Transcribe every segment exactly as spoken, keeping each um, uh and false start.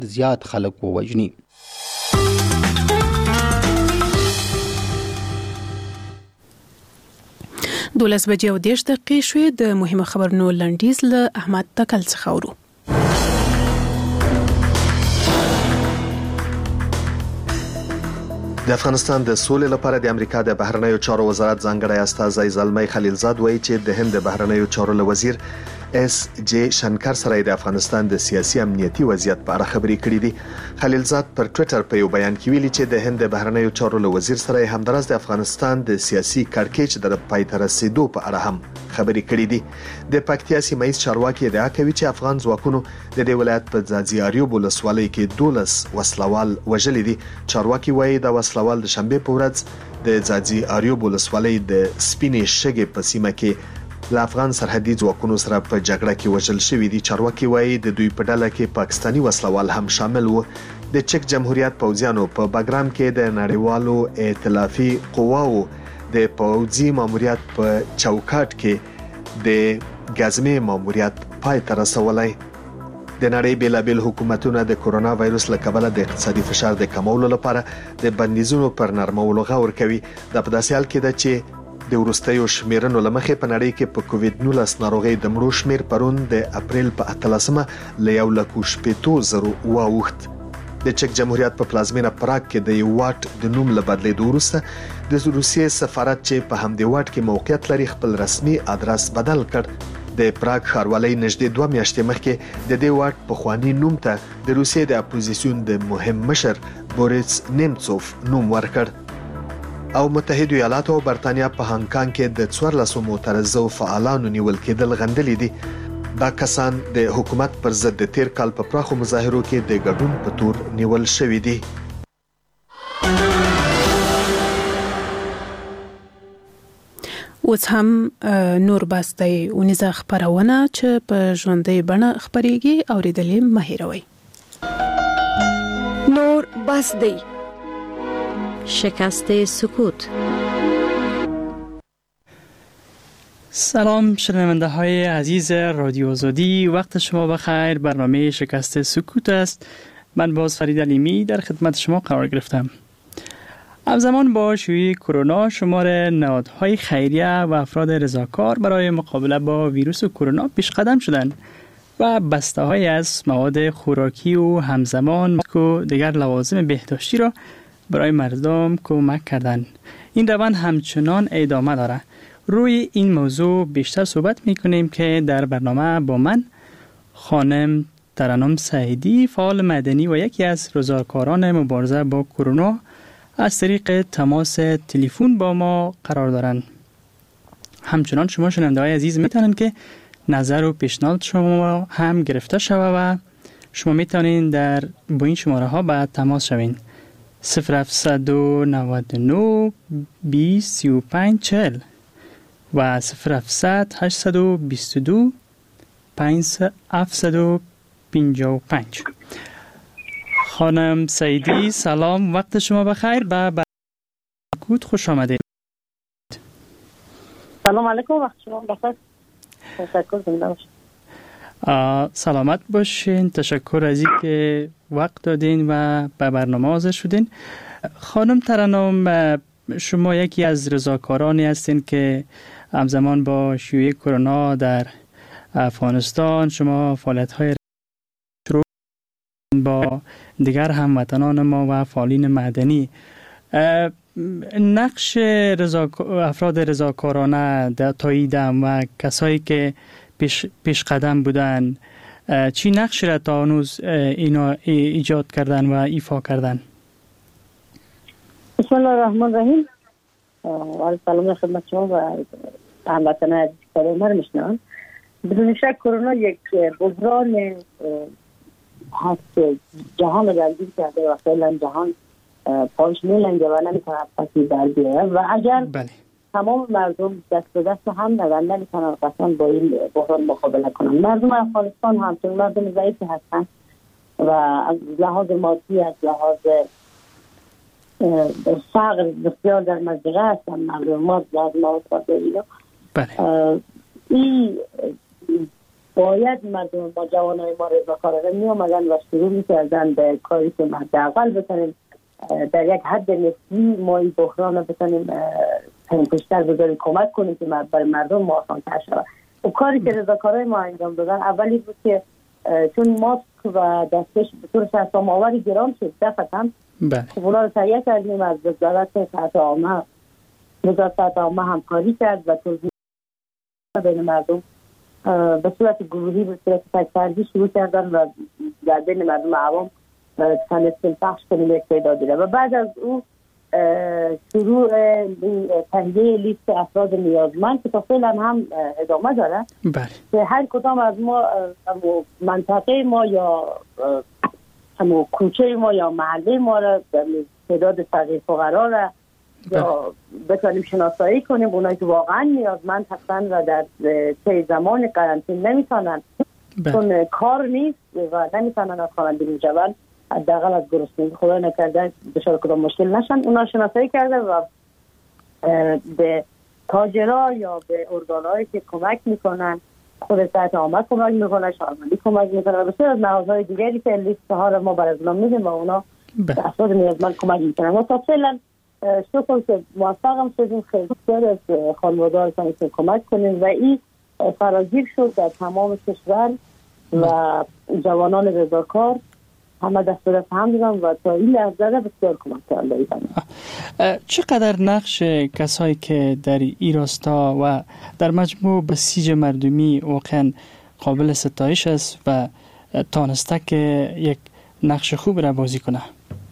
زیات خلک ووژني. دولس بجې او دېرش دقیقې شوې. د مهمه خبرونو لنډیز له احمد تکل څخه اورو. د افغانستان د سولې لپاره د امریکا د بهرنیو چارو وزارت ځانګړی استازی زلمی خلیلزاد وایي چې د هند د بهرنیو چارو له وزیر اس جی شنکر سره د افغانستان د سیاسي امنیتي وضعیت په اړه خبرې کړې دي. خلیلزاد پر ټوئیټر په یو بیان کې ویلي چې د هند د بهرنیو چارو له وزیر سره همدارس د افغانستان د سیاسي کړکېچ د پای ته رسیدو په اړه هم خبرې کړې دي. د پکتیا سیمه ییز چارواکي ادعا کوي چې افغان ځواکونو د دې ولایت په ځاځي اریوب ولسوالۍ کې دولس وسلوال وژلي دي. چارواکي وایي د وسلوال د شنبه په ورځ د ځاځي اریوب ولسوالۍ د سپینې شګې په سیمه کې له افغان سرحدي ځواکونو سره په جګړه کې وژل شوی دي. چارواکي وایي د دوی په ډله کې پاکستانی وسلوال هم شامل وو. د چک جمهوریت پوځیانو په باګرام کې د نړیوالو ائتلافي قواو د پوځي ماموریت په چوکاټ کې د غزمې ماموریت پای ته رسولای. د نړۍ بیلابل حکومتونه د کورونا وایروس له کبله د اقتصادي فشار د کمولو لپاره د بندیزونو پر نرمولو غور کوي. د په داسې حال کې ده چې د ورستیو شمیرنو لمخې په نړۍ کې په کووډ نولس ناروغي د مړو شمیر پرون د اپریل په اتلسمه له یو لک شپږ زره واوښت. د چک جمهوریت په پلازمینه پراګ کې د یو واټ د نوم له بدلیدو وروسته د روسیې سفارت چې په همدې واټ کې موقعیت لري خپل رسمي ادرس بدل کړ. د پراګ ښاروالۍ نږدې دوه میاشتې مخکې د دې واټ په خواني نوم ته د روسیې د اپوزیسیون د مهم مشر بوریس نیمڅوف نوم ورکړ. او متحده ایالات او برتانیا په هانګ کانګ کې د څوارلسو معترضو فعالانو نیول کېدل غندلې دي. دا کسان د حکومت پر ضد د تیر کال په پراخو مظاهرو کې د ګډون په تور نیول شوی دي. اوس هم نور باستی ونیزه خبرونه چې په ژوندۍ بڼه خبرېږي اوریدلې مه هېروئ. نور باستی شکست سکوت. سلام شنونده های عزیز رادیو آزادی، وقت شما بخیر. برنامه شکست سکوت است. من باز فرید علیمی در خدمت شما قرار گرفتم. همزمان با شیوع کرونا شمار نهادهای خیریه و افراد رضاکار برای مقابله با ویروس کرونا پیش قدم شدند و بسته‌های از مواد خوراکی و همزمان و دیگر لوازم بهداشتی را برای مردم کمک کردند. این روند همچنان ادامه دارد. روی این موضوع بیشتر صحبت می‌کنیم که در برنامه با من خانم ترنم سعیدی، فعال مدنی و یکی از رضاکاران مبارزه با کرونا، از طریق تماس تلفن با ما قرار دارند. همچنان شما شنونده‌های عزیز می‌تونید که نظر و پیشنهاد شما هم گرفته شود و شما می‌تونید در با این شماره ها به تماس شوید. صفر هفتصد و نود و نه بیست سی و پنج چهل و صفر هفتصد هشتصد و بیست و دو هفتصد و پنجاه و پنج. خانم سعیدی سلام، وقت شما بخیر. به برنامه خوش آمدید. سلام علیکم، وقت شما بخیر. تشکر زنده باشید. سلامت باشین. تشکر از اینکه وقت دادین و به برنامه حاضر شدین. خانم ترنم، شما یکی از رضاکارانی هستین که همزمان با شیوع کرونا در افغانستان شما فعالیت‌های شروع با دیگر هموطنان ما و فعالین مدنی. نقش رضاک... افراد رضاکارانه در تاییدم و کسایی که پیش, پیش قدم بودن، چی نقشی را تا هنوز اینا ایجاد کردن و ایفا کردن؟ بسم الله الرحمن الرحیم. و سلام خدمت شما و هموطنان عزیز که ما رو میشنون. بدون شک کرونا یک بحران هست، جهان رو درگیر کرده و فعلا جهان پاش میلنگه و نمیتونه پسی در بیاره و اگر بله. تمام مردم دست به دست هم ندن نمیتونن قطعا با این بحران مقابله کنن. مردم افغانستان همچنین مردم ضعیفی هستن و از لحاظ مادی، از لحاظ فقر بسیار در مزدقه هستن. مردم ما از لحاظ مواد اینا این باید مردم ما جوانای ما رضاکارانه می اومدن و شروع می‌کردن به کاری که حداقل بتونیم در یک حد نسبی ما این بحران رو بتونیم پشتر بذاریم، کمک کنیم که برای مردم ما آسان‌تر شود. و کاری که رضاکارای ما انجام دادن اولی بود که چون ماسک و دستکش به طور شخصام آوری گران شد دفتم خب اونا رو تهیه کردیم از وزارت صحت عامه وزارت صحت عامه همکاری کرد و توضیح بین مردم به صورت گروهی به صورت تک‌فردی شروع کردن و در بین مردم عوام تونستیم پخش کنیم یک تعدادی و بعد از او شروع تهیه لیست افراد نیازمند که تا فعلا هم ادامه داره که هر کدام از ما منطقه ما یا همون کوچه ما یا محله ما را تعداد فقیر فقرا را یا بتونیم شناسایی کنیم اونایی که واقعا نیازمند هستن و در طی زمان قرنطینه نمیتونن چون کار نیست و نمیتونن از خانه بیرون شون، حداقل از گرسنگی خدا نکرده دچار کدام مشکل نشن، اونا شناسایی کرده و به تاجرها یا به ارگان‌هایی که کمک میکنن، خود صحت عامه کمک میکنه، شهرمندی کمک میکنه و بسیار از نهادهای دیگری که لیست ها رو ما برای اونا میدیم و اونا به افراد نیازمند کمک میکنن. و تا فعلا شکر که موفق هم شدیم خیلی از خانواده‌ها رو کمک کنیم و این فراگیر شد در تمام کشور و جوانان رضاکار همه دست به دست هم دیدن و تا این لحظه بسیار کمک کرده. چقدر نقش کسایی که در این راستا و در مجموع بسیج مردمی واقعا قابل ستایش است و تانسته که یک نقش خوب را بازی کنه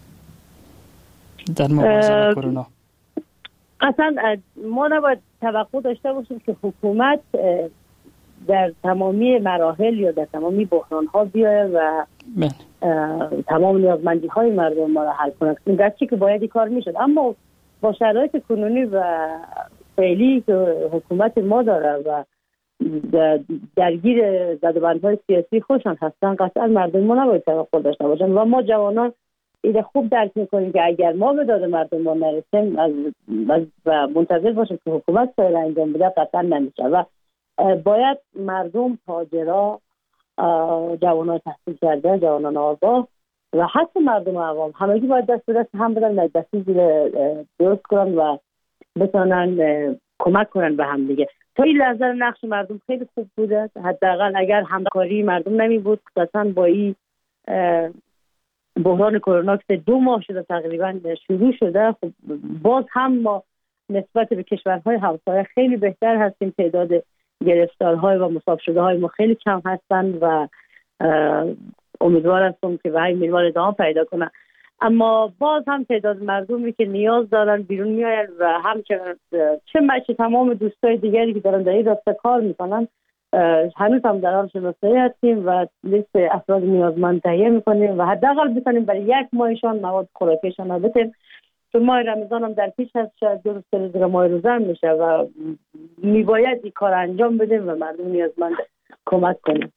در مبارزه با کرونا؟ اصلا ما نباید توقع داشته باشیم که حکومت در تمامی مراحل یا در تمامی بحران ها بیاید و من. تمام نیازمندی های مردم ما را حل کنند. گرچه که باید این کار میشد، اما با شرایط کنونی و فعلی که حکومت ما داره و درگیر زدوبندهای سیاسی خودشان هستن، قطعا مردم ما نباید توقع داشته باشن و ما جوانان ایده خوب درک میکنیم که اگر ما به داد مردم ما نرسیم از و منتظر باشیم که حکومت کار انجام بده قطعا نمیشه و باید مردم، تاجرها، جوانان تحصیل کرده، جوانان آگاه و حتی مردم عوام همگی باید دست به دست هم بدن، دستی درست کنن و بتونن کمک کنن به هم دیگه. تا این لحظه نقش مردم خیلی خوب بوده، حداقل اگر همکاری مردم نمی بود قطعا با این بحران کرونا که دو ماه شده تقریبا شروع شده، خب باز هم ما نسبت به کشورهای همسایه خیلی بهتر هستیم، تعداد گرفتارهای و مصاب شده های ما خیلی کم هستن و امیدوار هستم که به این منوال ادامه پیدا کنه. اما باز هم تعداد مردمی که نیاز دارن بیرون میآین و همچنان چه مچه تمام دوستای دیگری که دارن در این راستا کار میکنن هنوز هم در حال شناسایی هستیم و لیست افراد نیازمند تهیه میکنیم و حداقل بتونیم برای یک ماهشان مواد خوراکیشان رو بدیم. تو ماه رمضان هم در پیش هست، شاید دو روز سه روز ماه روزه میشه و میباید این کار انجام بدیم و مردم نیازمند کمک کنیم.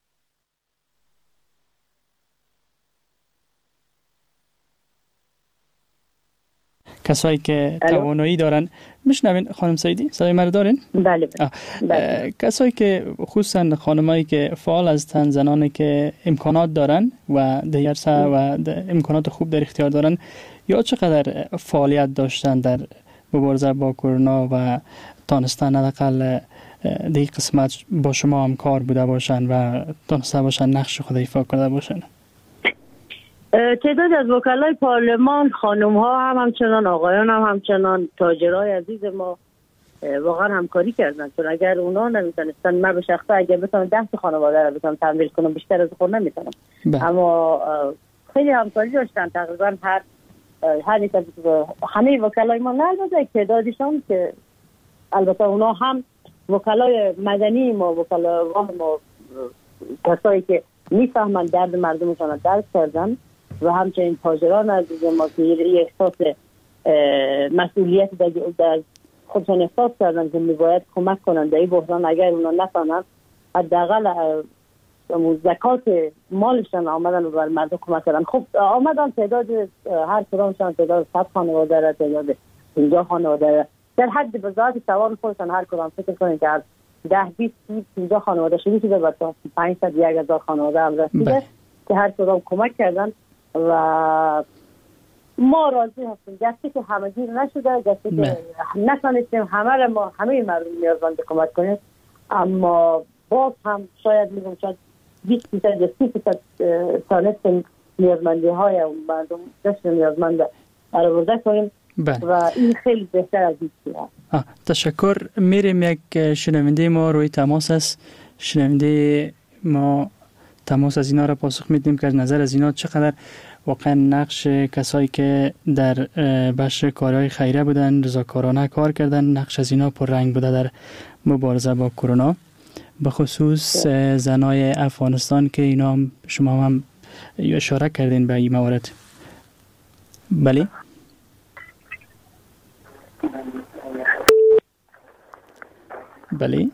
کسایی که توانایی دارن میشنوین خانم سعیدی؟ صدای من دارین؟ بله بله. کسایی که خصوصا خانمایی که فعال هستن، زنانی که امکانات دارن و دیرسه و امکانات خوب در اختیار دارن، یا چقدر فعالیت داشتن در مبارزه با کرونا و تانستن حداقل دی قسمت با شما همکار بوده باشن و تانسته باشن نقش خود ایفا کرده باشن؟ تعداد از وکلای پارلمان، خانم ها هم همچنان، آقایان هم همچنان، تاجرای عزیز ما واقعا همکاری کردن، چون اگر اونا نمیتونستن، من به شخصه اگر بتونم ده تا خانواده رو بتونم تمویل کنم بیشتر از خود نمیتونم، اما خیلی همکاری داشتن. تقریبا هر هر نیست همه وکلای ما نرده تعدادشان که البته اونا هم وکلای مدنی ما، وکلای ما، کسایی که میفهمن درد مردمشان رو درک کردن و همچنین تاجران عزیز ما که یه احساس مسئولیت در خودشان احساس کردن که میباید کمک کنن در این بحران. اگر اونا نفهمن حداقل زکات مالشان آمدن و بر مردم کمک کردن. خب آمدن تعداد هر کدامشان تعداد صد خانواده را، تعداد پنجاه خانواده را، در حد بذات توان خودشان هر کدام فکر کنن که از ده بیست پنجاه خانواده شده شده و تا پانصد یک هزار خانواده هم رسیده که هر کدام کمک کردن و ما راضی هستیم. گرچه که همه گیر نشده، گرچه که نتونستیم همه را ما همه مردم نیازمند کمک کنیم، اما باز هم شاید میگم شاید بیست درصد یا سی درصد تانستیم نیازمندی های مردم دست نیازمند برآورده کنیم و این خیلی بهتر از این است. تشکر. میریم یک شنونده ما روی تماس است. شنونده ما تماس از اینا را پاسخ میدیم که از نظر از اینا چقدر واقعا نقش کسایی که در بخش کارهای خیریه بودن، رضاکارانه کار کردن، نقش از اینا پر رنگ بوده در مبارزه با کرونا، به خصوص زنای افغانستان که اینا هم شما هم اشاره کردین به این موارد. بله. بله.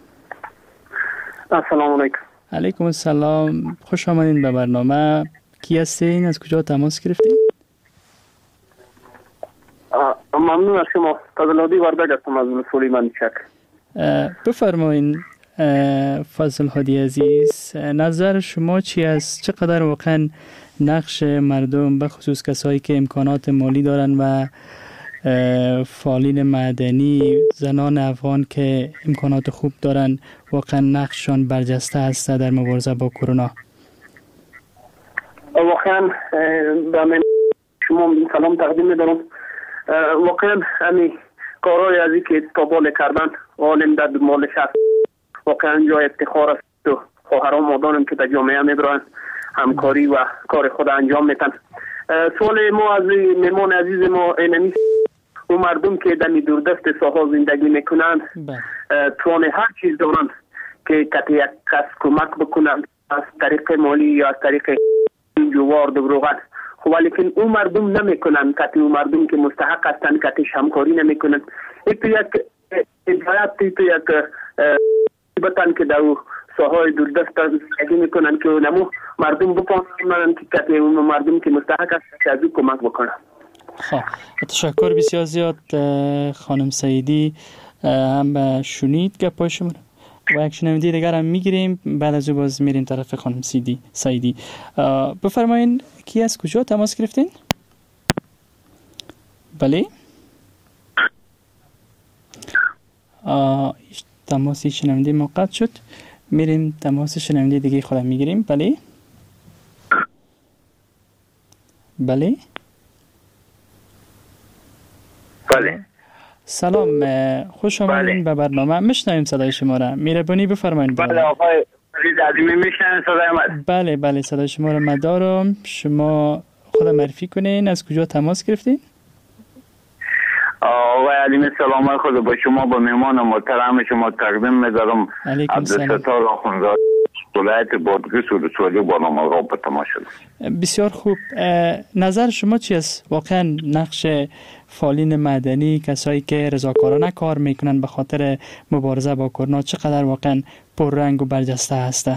السلام علیکم. علیکم السلام. خوش آمدین به برنامه. کی هستین؟ از کجا تماس گرفتین؟ ممنون از شما. فضل‌الهادی وردگ هستم از ولسوالی منشک. بفرمایین فضل‌الهادی عزیز، نظر شما چی است؟ چقدر واقعا نقش مردم به خصوص کسایی که امکانات مالی دارن و فعالین مدنی، زنان افغان که امکانات خوب دارن، واقعا نقششان برجسته است در مبارزه با کرونا؟ واقعا به شما سلام تقدیم می‌دارم. واقعا همین کارهای از این که تابال کردن عالم در مال شخص واقعا جای افتخار است و خواهران مادرم که در جامعه میبرن همکاری و کار خود انجام میتن. سوال ما از مهمان عزیز ما اینمی و مردم که در دوردست ساحل زندگی میکنن توان هر چیز دارن که کتی یک کس کمک بکنن از طریق مالی یا از طریق جوار دبروغت، ولی که اون مردم نمیکنن، کتی اون مردم که مستحق هستن کتیش همکاری نمیکنن. این تو یک ادعایت تو یک بطن که در ساحل دوردست زندگی میکنن که نمو مردم بپانن که کتی اون مردم که مستحق هستن که از او کمک بکنن. خب تشکر بسیار زیاد خانم سعیدی. هم شنید که پای شما و یک شنونده دیگر هم میگیریم، بعد از او باز میریم طرف خانم سعیدی. سعیدی بفرمایین کی از کجا تماس گرفتین؟ بله. تماسی شنونده ما قطع شد، میریم تماس شنونده دیگه خودم میگیریم. بله بله بله. سلام، خوش آمدین به برنامه. میشنویم صدای شما را. مهربانی بفرمایید. بله آقای عزیز عظیمی میشنوین صدای من؟ بله بله صدای شما را مدارم. شما خود معرفی کنین، از کجا تماس گرفتین؟ آقای علیمی سلام خود با شما با مهمان محترم شما تقدیم می‌دارم. عبدالستار آخوندزاده ولایت بادغیس ولسوالی بالامرغاب به تماشا. بسیار خوب. نظر شما چی است؟ واقعا نقش فعالین مدنی، کسایی که رضاکارانه کار میکنن به خاطر مبارزه با کرونا، چقدر واقعا پررنگ و برجسته هسته؟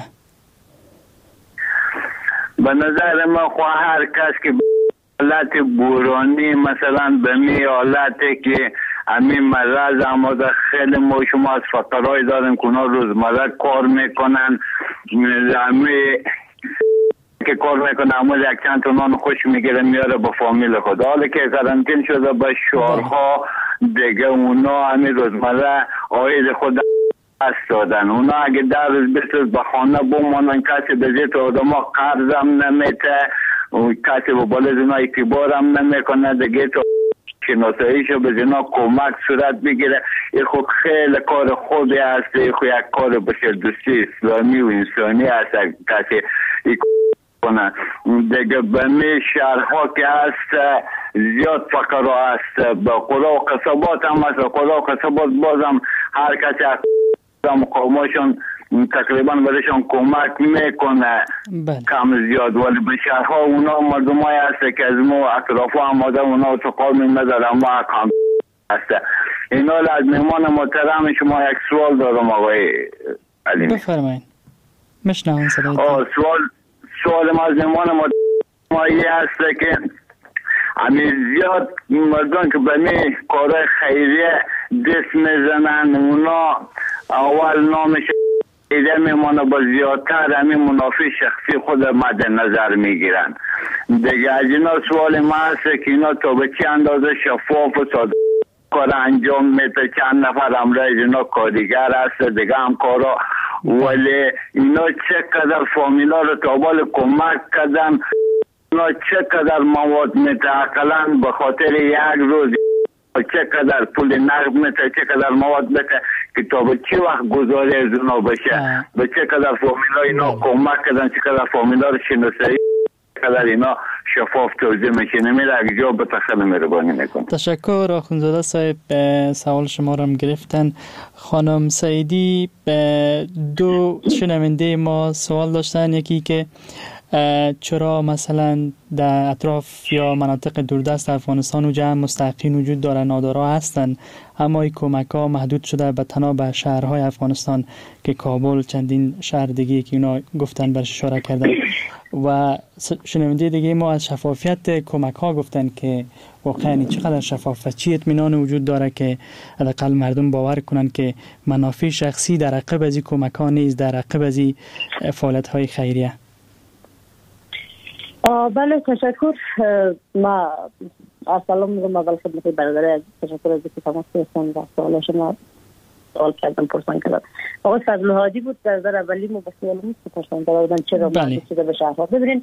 به نظر من خواه هر کس که حالت بورانی مثلا به می حالتی که همین مرض آماده، خیلی ما شما از فقرهای داریم که اونا روزمره کار میکنن، همین که کار میکنه اما یک چند تا نان خوش میگیره میاره با فامیل خود. حالا که قرنطین شده به شوهرها دیگه اونا همین روزمره آید خود است دادن. اونا اگه در روز بیست روز به خانه بمانن، کسی به زیت آدم ها قرض هم نمیته، کسی با بالا زینا اعتبار هم نمیکنه، دیگه تو شناساییشو به زینا کمک صورت بگیره. این خود خیلی کار خوبی است، این خود یک کار بشردوستی اسلامی و انسانی است کسی این کنه. دیگه به می شهرها که هست زیاد فقرها هست، به قلا و قصبات هم هست، قلا و قصبات بازم هر کسی مقاماشون تقریبا برایشان کمک میکنه کم زیاد، ولی به شهرها اونا مردم های هست که از ما اطراف آماده اونا تو قوم نظر اما کم هست. اینا از مهمان محترم شما یک سوال دارم آقای علیمی. بفرمایید. مشنوم صدایتون. سوال سوال ما از مهمان محترم هست که همین زیاد مردم که به می کار خیریه دست میزنن، اونا اول نامش ایده میمونه با زیادتر همین منافع شخصی خود مد نظر میگیرن. دیگه از اینا سوال ما هست که اینا تا به چه اندازه شفاف و صادق کار انجام میده، چند نفر امرای اینا کارگر هست دیگه هم کارا، ولی اینا چقدر فامیلا رو تابال کمک کردن، اینا چقدر مواد متعقلن به خاطر یک روز چقدر پول نقد میده، چقدر مواد بده که تا به چه وقت گذاری از اونا بشه، به چقدر فامیلا اینا کمک کردن، چقدر فامیلا رو شناسایی، چقدر اینا شفاف توضیح میشه. نمیره اگه جا به تخیل مهربانی میکنه. تشکر آخوندزاده صاحب، سوال شما رو هم گرفتن. خانم سعیدی دو شنونده ما سوال داشتن، یکی که چرا مثلا در اطراف یا مناطق دوردست افغانستان و جمع مستحقین وجود داره، نادارا هستند، اما این کمک ها محدود شده به تنها به شهرهای افغانستان که کابل، چندین شهر دیگه که اونا گفتن برش اشاره کردن. و شنونده دیگه ما از شفافیت کمک ها گفتن که واقعا چقدر شفاف و چی اطمینان وجود داره که حداقل مردم باور کنن که منافع شخصی در عقب از این کمک ها نیست، در عقب از این فعالیت های خیریه. بله تشکر. ما سلام میگم اول خدمت برادر عزیز، تشکر از اینکه تماس گرفتن و سوال شما سوال کردم پرسان کردم. آقای فضل هادی بود در در اولی ما بسیار نیست که پرسان دادن چرا ما شده به شهرها. ببینید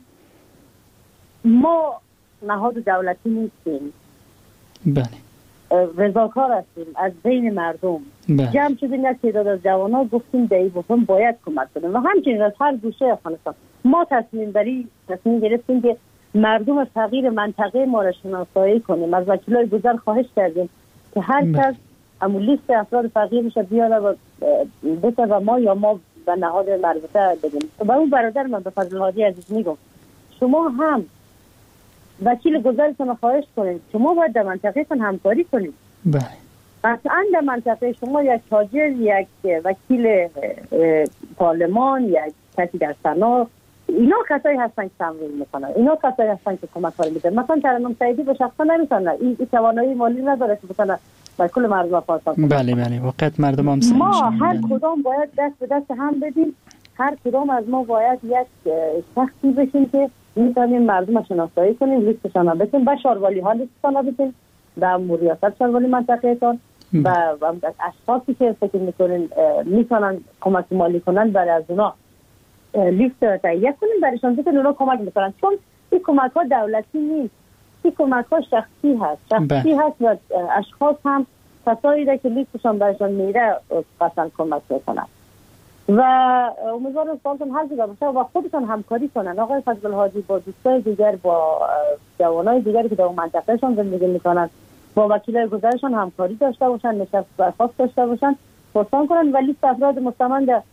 ما نهاد دولتی نیستیم، بله رضاکار هستیم از بین مردم. جمع شدیم یک تعداد از جوانان گفتیم در این بحران باید کمک کنیم و همچنین از هر گوشه افغانستان ما تصمیم بری تصمیم گرفتیم که مردم فقیر منطقه ما را شناسایی کنیم. از وکیلای گذر خواهش کردیم که هر کس همو لیست افراد فقیر میشه بیاره و بسه و ما یا ما به نهاد مربوطه بدیم. و اون برادر من به فضل هادی عزیز میگم شما هم وکیل گذرتون خواهش کنید، شما باید در منطقه تون همکاری کنید. بله قطعا در منطقه شما یک تاجر، یک وکیل پارلمان، یک کسی در سنا، اینا کسایی هستن که تمویل میکنن، اینا کسایی هستن که کمک کاری میدن. مثلا ترنم سعیدی به شخصا نمیتونه، این توانایی مالی نداره که بتونه با کل مردم افغانستان کنه. بله بله واقعا مردم هم ما هر کدام باید دست به دست هم بدیم، هر کدام از ما باید یک شخصی بشیم که میتونیم مردم شناسایی کنیم، لیستشان رو بتیم، با شاروالی ها لیستشان رو بتیم، در ریاست شاروالی منطقه تان و اشخاصی که فکر میکنین میتونن کمک مالی کنن برای از اونا لیست رو تهیه کنیم، برایشان بتونن اونا کمک میکنن. چون این کمک ها دولتی نیست، این کمک ها شخصی هست شخصی هست و اشخاص هم کسایی را که لیستشان برایشان میره قطعا کمک میکنن و امیدوارم سوالتون حل شده باشه و خودشان همکاری کنن. آقای فضل هادی با دوستای دیگر، با جوانای دیگری که در اون منطقهشان زندگی میکنن، با وکیلای گذرشان همکاری داشته باشن، نشست برخواست داشته باشن، پرسان کنن و لیست افراد مستمند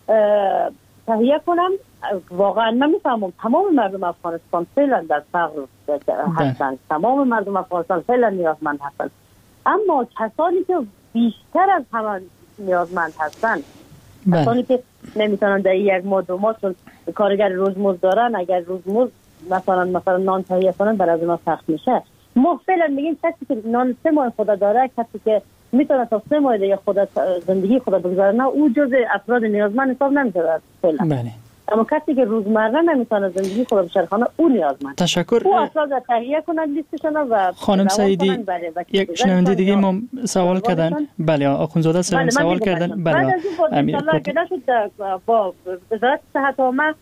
تهیه کنن. واقعا من میفهمم تمام مردم افغانستان فعلا در فقر هستند، تمام مردم افغانستان فعلا نیازمند هستند، اما کسانی که بیشتر از همه نیازمند هستند، کسانی که نمیتونن در یک ماه دو ماه چون کارگر روزمزد دارن، اگر روزمزد مثلا مثلا نان تهیه کنن برای از اونا سخت میشه. ما فعلا میگیم کسی که نان سه ماه خدا داره، کسی که میتونه تا سه ماه دیگه خدا زندگی خدا بگذاره، نه او جز افراد نیازمند حساب نمیشه فعلا. بله. اما کسی که روزمره نمیتونه زندگی خدا بچرخانه او نیازمند. تشکر. او افراد تهیه کنن لیستشون و خانم سعیدی یک شنونده دیگه ما سوال کردن. بله آخوندزاده صاحب سوال کردن. بله. بعد از این ان که نشد با وزارت صحت عامه،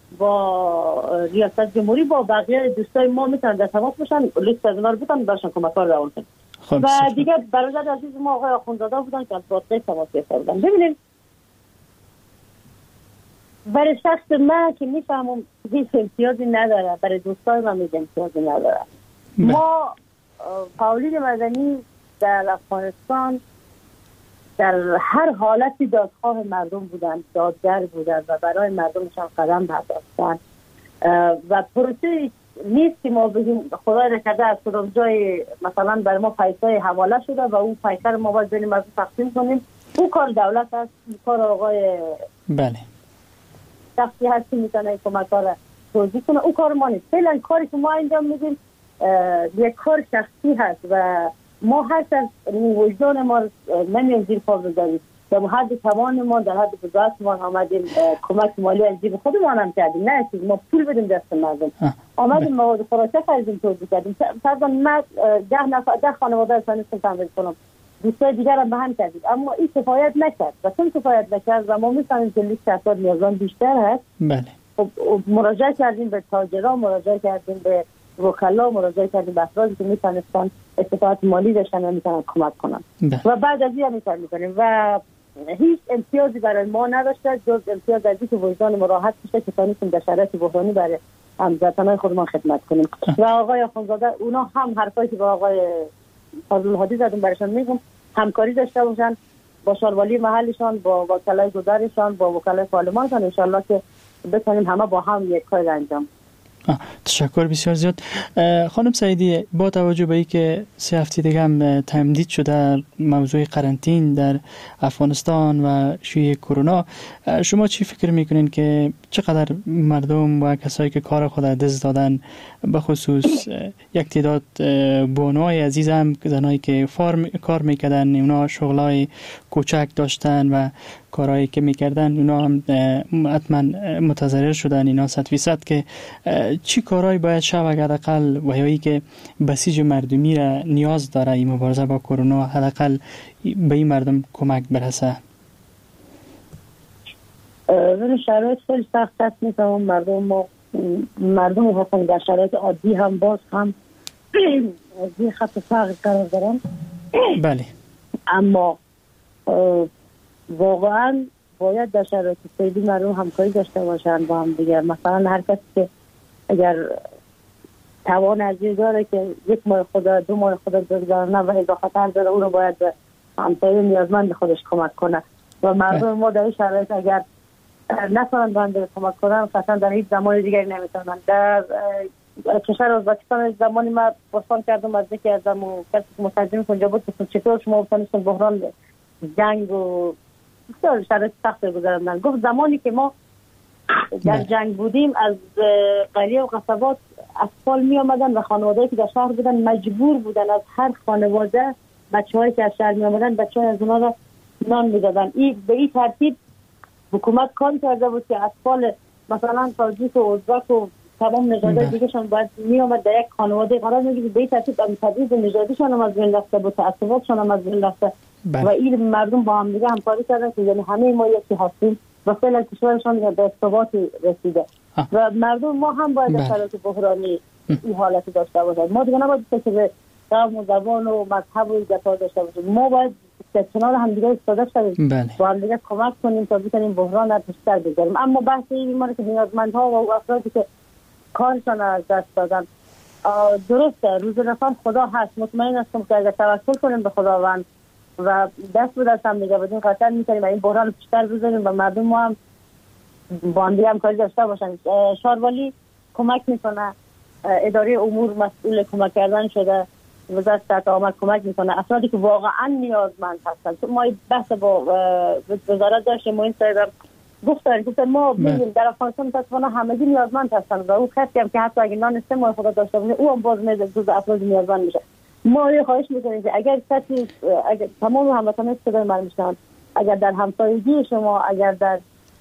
با ریاست جمهوری، با بقیه دوستای ما میتونن در تماس باشن، لیست از اونا رو بتونن براشون کمک‌ها رو روان کنن. و دیگه برادر عزیز ما آقای آخوندزاده بودن که از باطل تماس گرفته بودن. ببینید برای شخص من که میفهمم هیچ امتیازی نداره، برای دوستای من هیچ امتیازی نداره. ما فعالین مدنی در افغانستان در هر حالتی دادخواه مردم بودن، دادگر بودن و برای مردمشان قدم برداشتن و پروسه نیست که ما بگیم خدای نکرده از کدام جای مثلا برای ما پیسه حواله شده و اون پیسه رو ما باید بین مردم تقسیم کنیم. اون کار دولت هست، اون کار آقای بله شخصی هست که میتونه کمک ها رو توضیح کنه. اون کار ما نیست. فعلا کاری که ما انجام میدیم یک کار شخصی هست و ما هست از وجدان ما نمیم زیر پا بذاریم. در حد توان ما در حد قدرت ما آمدیم کمک مالی از جیب خودمان هم کردیم، نه چیز ما پول بدیم دست مردم. آمدیم مواد خوراکی خریدیم توزیع کردیم. فرضاً من ده نفر ده خانواده سنیستم تامین کنم، دوستای دیگر هم به هم کردیم، اما این کفایت نکرد. و چون کفایت نکرد و ما می‌فهمیم که لیست افراد نیازمند بیشتر هست، بله خب مراجعه کردیم به تاجران، مراجعه کردیم به وکلا، مراجعه کردیم به افرادی که میتونستن استطاعت مالی داشتن و میتونن کمک کنن. بله. و بعد از این میتونیم میکنیم و هیچ امتیازی برای ما نداشته جز امتیاز از اینکه وجدان ما راحت بشه که تونستیم در شرایط بحرانی برای هموطنان خودمان خدمت کنیم. و آقای اخوندزاده اونا هم حرفایی که با آقای فضل هادی زدیم برایشان میگم، همکاری داشته باشن با شاروالی محلشان، با وکلای گذرشان، با وکلای پارلمانشان، ان شاءالله که بتونیم همه با هم یک کار انجام. تشکر بسیار زیاد. خانم سعیدی، با توجه به اینکه سه هفته دیگه هم تمدید شده موضوع قرنطین در افغانستان و شیوع کرونا، شما چی فکر میکنین که چقدر مردم و کسایی که کار خود دست دادن، به خصوص یک تعداد بانوای عزیز هم زنایی که فارم کار میکردن، اونا شغلای کوچک داشتن و کارهایی که میکردن، اونا هم حتما متضرر شدن، اینا صد فیصد که چی کارهایی باید شود اگر حداقل ویایی که بسیج مردمی را نیاز داره این مبارزه با کرونا حداقل به این مردم کمک برسه؟ ولی شرایط خیلی سخت است، میتونم مردم ما مردم هستن در شرایط عادی هم باز هم از این خط فقر قرار دارن. بله، اما واقعا باید در شرایط فعلی مردم همکاری داشته باشن با هم دیگر. مثلا هر کسی که اگر توان ارزی داره که یک ماه خدا دو ماه خدا بگذارنه و اضافه تر داره، اون رو باید به همسایه نیازمند خودش کمک کنه. و مردم ما در این شرایط اگر نتونن باید کمک کنن، قطعا در هیچ زمان دیگری نمیتونن. در کشور ازبکستان زمانی ما پرسان کردم از یکی از و کسی که مترجم کنجا بود که چطور شما بتونستن بحران جنگ و شرایط سخت گذراندن. گفت زمانی که ما در جنگ بودیم از قریه و قصبات اطفال می آمدن و خانواده‌ای که در شهر بودن مجبور بودن از هر خانواده بچه‌هایی که از شهر می آمدن بچه‌های از اونها را نان می‌دادن. این به این ترتیب حکومت کار کرده بود که اطفال مثلا تاجیک و ازبک و تمام نژادهای دیگه‌شان باید می آمد در یک خانواده قرار می‌گرفت. به این ترتیب تبعیض نژادیشان هم از بین رفته بود، تعصباتشان هم از بین رفته و این مردم با هم دیگه همکاری کردن که یعنی همه ما یکی هستیم و فعلا کشورشان به ثبات رسیده. آه. و مردم ما هم باید در شرایط بحرانی این حالتی داشته باشند. ما دیگه نباید که به قوم و زبان و مذهب و ایده‌ها داشته باشیم. ما باید در کنار هم دیگه استفاده کنیم، با هم دیگه کمک کنیم تا بتونیم بحران را بیشتر بگیریم. اما بحث این ما که نیازمندها و افرادی که کارشان از دست دادن، درسته روز رسان خدا هست. مطمئن هستم که اگر توکل کنیم به خداوند و دست به دست هم دیگه بدیم قطعا میتونیم این بحران بیشتر بزنیم و مردم ما هم با هم دیگه همکاری داشته باشن. شاروالی کمک میکنه، اداره امور مسئول کمک کردن شده، وزارت صحت عامه کمک میکنه. افرادی که واقعا نیازمند هستن، ما بحث با وزارت داشتیم، ما این سایدم گفتن گفتن ما ببینیم در افغانستان متاسفانه همگی نیازمند هستن و اون کسی هم که حتی اگه نان سه ماه خدا داشته باشه او هم باز میاد جز افراد نیازمند میشه. ما یه خواهش میکنیم که اگر کسی اگر تمام هموطنان صدای من میشنن، اگر در همسایگی شما، اگر در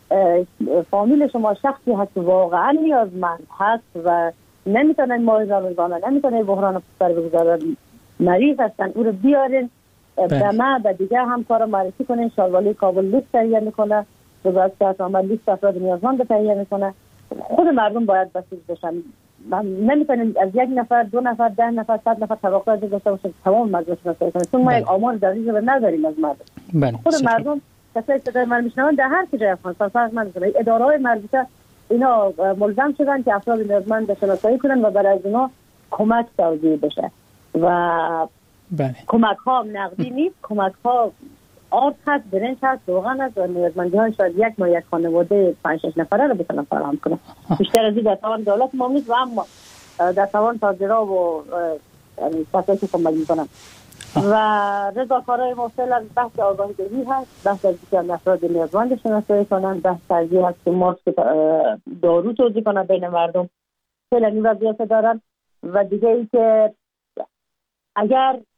فامیل شما شخصی هست که واقعا نیازمند هست و نمیتونن معالجه روزانه، نمیتونن بحران سر بگذارن، مریض هستن، او رو بیارین به ما و دیگه همکارا معرفی کنین. شاروالی کابل لیست تهیه میکنه، وزارت صحت عامه لیست افراد نیازمند تهیه میکنه. خود مردم باید بسیج بشن. من نمیتونیم از یک نفر، دو نفر، ده نفر، صد نفر توقع داشته باشیم تمام مردم شناسایی کنیم، چون ما یک آمار دقیق نداریم از مردم. بله. خود مردم کسایی که صدای من میشنون در هر کجای افغانستان فرق نداره. اداره‌های مربوطه اینا ملزم شدن که افراد نیازمند شناسایی کنن و برای اینا کمک توزیع بشه و بله. کمک ها نقدی نیست، کمک ها آرد هست، برنج هست، روغن هست و نیازمندی ها شاید یک ما یک خانواده پنج شش نفره رو بتونن فراهم کنن. بیشتر از این در توان دولت ما نیست و اما در توان تاجرها و کسایی که کمک میکنن و رضاکارای ما فعلا بحث آگاهی دهی هست، بحث از اینکه افراد نیازمند شناسایی کنن، بحث ترجیح هست که ماسک دارو توزیع کنن بین مردم. فعلا این وضعیت دارن و دیگه ای که اگر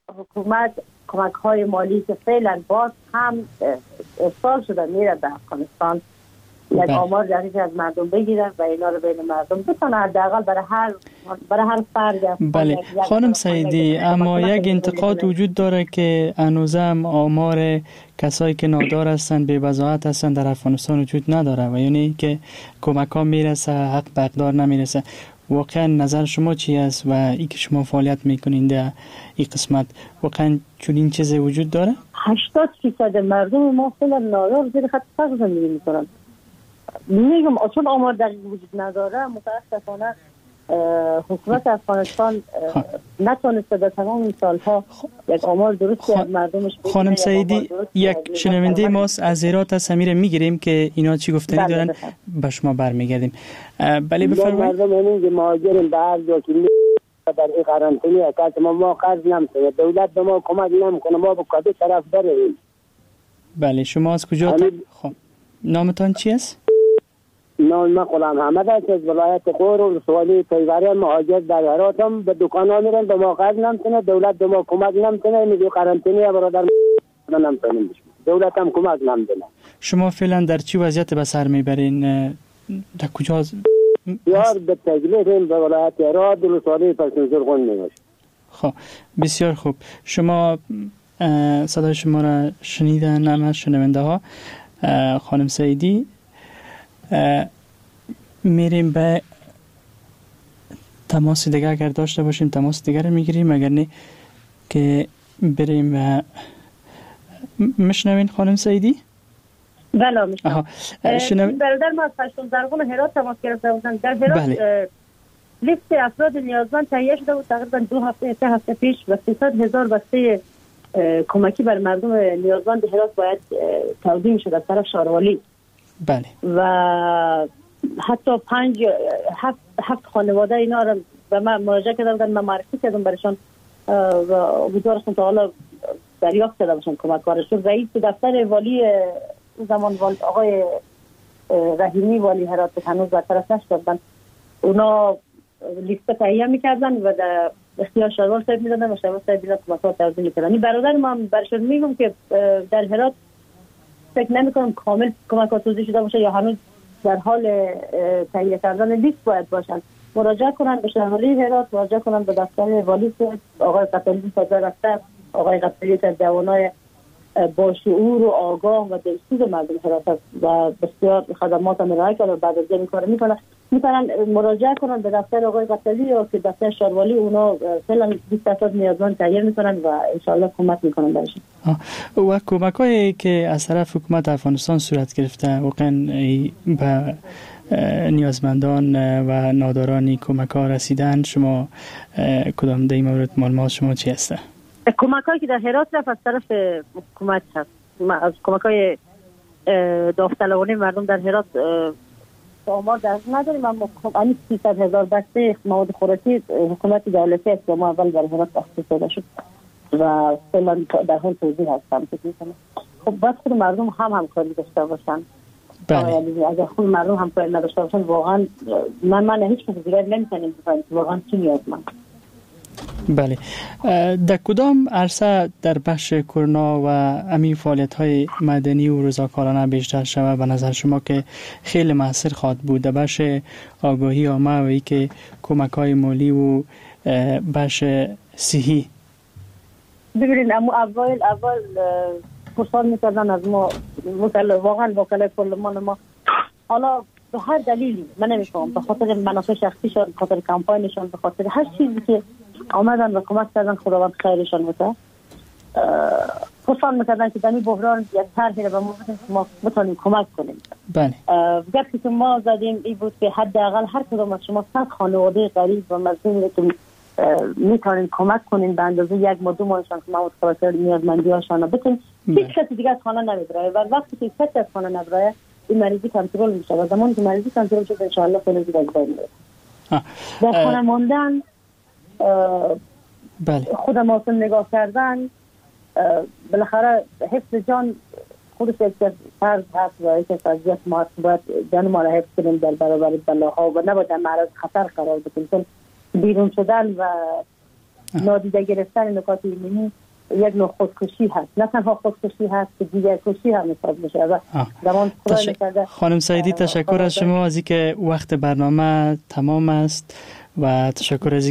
حکومت کمک های مالی که فعلا باز هم ارسال شده میره به افغانستان یک آمار دقیق از مردم بگیرن و اینا رو بین مردم بتونه حداقل برای هر برای هر فرد. بله خانم سعیدی، اما یک انتقاد وجود داره که هنوزم آمار کسایی که نادار هستند به وضاحت هستند در افغانستان وجود نداره و یعنی که کمک ها میرسه حق به اقدار نمیرسه. واقعا نظر شما چی است و ای که شما فعالیت میکنین در این قسمت واقعا چنین چیزی وجود داره؟ هشتاد فیصد مردم ما فعلا نادار زیر خط فقر زندگی میکنن. میگم چون آمار دقیق وجود نداره متاسفانه حکومت افغانستان نتونسته در تمام این سالها یک آمار درستی از مردمش بده. خانم سعیدی، یک شنونده ماست از هرات از سمیره میگیریم که اینا چی گفتنی دارن به شما برمیگردیم. بله بفرمایید. مردم همین مهاجرین به هر جا که در این قرنطینه که ما ما قرض نمی‌کنیم، دولت به ما کمک نمیکنه، ما به کدوم طرف بریم؟ بله شما از کجا تا خب نامتان چی است؟ نام من غلام احمد است از ولایت غور و سوالی تیواری مهاجر در هراتم. به دکان ها میرن به ما قرض نمیکنه، دولت به ما کمک نمیکنه، میگه قرنطینه برادر نمیتونیم دولت هم کمک نمیکنه. شما فعلا در چی وضعیت به سر میبرین؟ در کجا؟ یار به تجلیل به ولایت هرات و سوالی پسنزرغون میشه. خب بسیار خوب. شما صدای شما را شنیدن همه شنونده ها. خانم سعیدی، میریم به تماس دیگر اگر داشته باشیم تماس دیگر رو میگیریم، اگر نه که بریم و مشنوین. خانم سعیدی؟ بله میشنم. شنو... برادر ما از پشتونزرغون هرات تماس گرفته بودن. در هرات بله. لیست افراد نیازمند تهیه شده بود تقریبا دو هفته سه هفته پیش و سیصد هزار بسته کمکی بر مردم نیازمند هرات باید تقدیم شد از طرف شاروالی. بله. و حتی پنج هفت هفت خانواده اینا رو به من مراجعه کردن بودن، من معرفی کردم برشان و امیدوارم تا حالا دریافت کرده باشن کمک کارشون. رئیس دفتر والی زمان والی آقای رحیمی والی هرات هنوز برطرف نشدن، اونا لیست تهیه میکردن و در اختیار شاروال صاحب میدادن و شاروال صاحب میدادن کمک ها تقدیم میکردن. این برادر ما هم برشون میگم که در هرات فکر نمی کنم کامل کمک ها توزیع شده باشه یا هنوز در حال تهیه کردن لیست باید باشن. مراجعه کنن به شهروالی هرات، مراجعه کنن به دفتر والی آقای قتلی صدر رفته، آقای قتلی از جوانای با شعور و آگاه و دلسوز مردم هرات و بسیار خدمات هم ارائه کرده و بعد از این کار میکنن میتونن مراجعه کنن به دفتر آقای قتلی یا که دفتر شهروالی. اونا فعلا بیست درصد نیازمند تهیه میکنن و ان شاء الله کمک میکنن برشون. و کمکایی که از طرف حکومت افغانستان صورت گرفته واقعا به نیازمندان و نادارانی کمک ها رسیدن، شما کدام در این مورد معلومات شما چی هسته؟ کمک هایی که در هرات رفت از طرف حکومت هست. از کمک های داوطلبانه مردم در هرات آمار در نداریم، اما همین سیصد هزار بسته مواد خوراکی حکومت دولتی است که ما اول در هرات اختصاص شد و فعلا در حال توزیع هستم. خب باید خود مردم هم همکاری داشته باشن. بله. اگر خود مردم همکاری نداشته باشن واقعا من من هیچ چیز دیگه نمیتونم بفهمم واقعا چی نیازمند. بله. در کدام عرصه در بخش کرونا و امی فعالیت های مدنی و رضاکارانه بیشتر شود به نظر شما که خیلی مؤثر خواهد بود؟ در بخش آگاهی عامه و ای که کمک های مالی و بخش صحی؟ ببینید اما اول اول پرسان میکردن از ما واقعا وکلای پارلمان ما، حالا به هر دلیلی من نمیفهمم، به خاطر منافع شخصیشان، به خاطر کمپاینشان، به خاطر هر چیزی که آمدن و کمک کردن خداوند خیرشان بده، پرسان میکردن که در این بحران یک طرحی رو به ما بدین که ما بتونیم کمک کنیم. بله. گپی که ما زدیم این بود که حداقل هر کدوم از شما صد خانواده غریب و مظلومی که میتونین کمک کنین به اندازه یک ماه دو ماهشان که ما خاطر نیازمندی هاشون بتونین. هیچ کسی دیگه از خانه نمیبره و وقتی که کسی از خانه نبره این مریضی کنترل میشه و زمانی که مریضی کنترل شد ان شاء الله خیلی دیگه از بین میره. در خانه ماندن بله. خودم اصلا نگاه کردن بالاخره حفظ جان خودش یک فرض هست و یک فرضیت ما باید جان ما را حفظ کنیم در برابر بلاها و نباید در معرض خطر قرار بدیم، چون بیرون شدن و نادیده گرفتن نکات ایمنی یک نوع خودکشی هست، نه تنها خودکشی هست که دیگر کشی هم حساب میشه. و زمان تش... خانم سعیدی تشکر از شما از اینکه وقت برنامه تمام است و تشکر از